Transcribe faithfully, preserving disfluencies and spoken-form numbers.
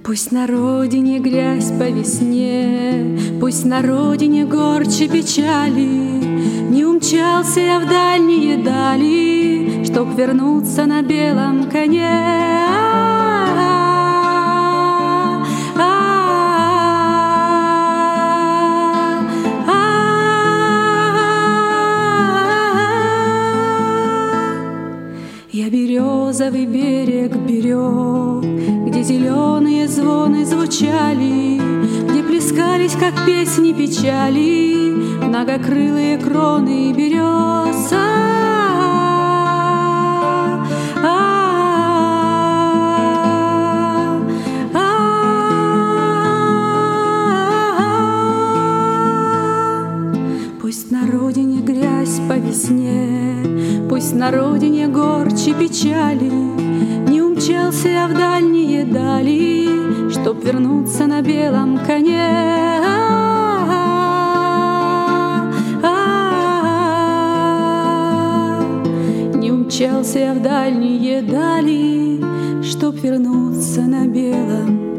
Пусть на родине грязь по весне, пусть на родине горче печали, не умчался я в дальние дали, чтоб вернуться на белом коне. Я березовый берег берег, где зеленые звоны звучали, где плескались, как песни печали, многокрылые кроны берез. Пусть на родине грязь по весне, пусть на родине горче печали, не умчался я в дальние дали, чтоб вернуться на белом коне. Не умчался я в дальние дали, чтоб вернуться на белом